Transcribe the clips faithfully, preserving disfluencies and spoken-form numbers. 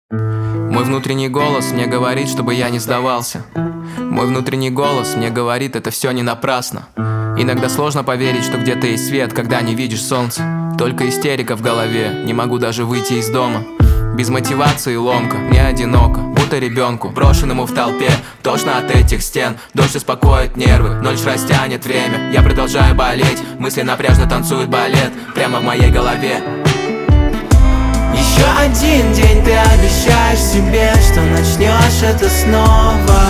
Мой внутренний голос мне говорит, чтобы я не сдавался. Мой внутренний голос мне говорит, это все не напрасно. Иногда сложно поверить, что где-то есть свет, когда не видишь солнца. Только истерика в голове, не могу даже выйти из дома. Без мотивации ломка, мне одиноко, будто ребенку, брошенному в толпе. Тошно от этих стен, дождь успокоит нервы, но лишь растянет время. Я продолжаю болеть, мысли напряжно танцуют балет прямо в моей голове. Еще один день ты обещаешь себе, что начнешь это снова.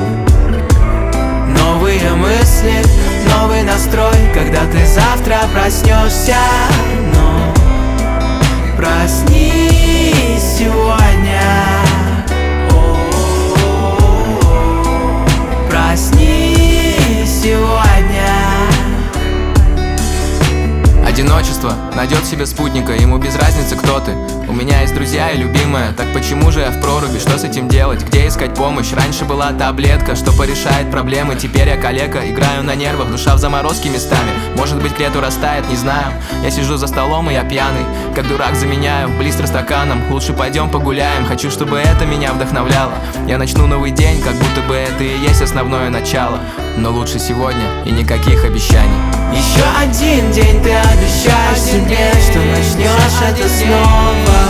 Новые мысли, новый настрой, когда ты завтра проснешься. Но проснись сегодня. Проснись сегодня. Одиночество найдет себе спутника, ему без разницы, кто ты. У меня есть друзья и любимая, так почему же я в проруби? Что с этим делать? Где искать помощь? Раньше была таблетка, что порешает проблемы. Теперь я калека, играю на нервах, душа в заморозке местами. Может быть, к лету растает, не знаю. Я сижу за столом и я пьяный, как дурак заменяю блистер стаканом. Лучше пойдем погуляем, хочу, чтобы это меня вдохновляло. Я начну новый день, как будто бы это и есть основное начало. Но лучше сегодня и никаких обещаний. Еще один день ты обещаешь себе, что начнешь это снова.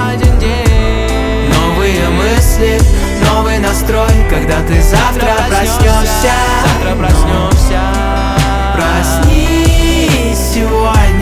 Новые мысли, новый настрой, когда ты завтра проснешься. Завтра проснешься. Проснись сегодня.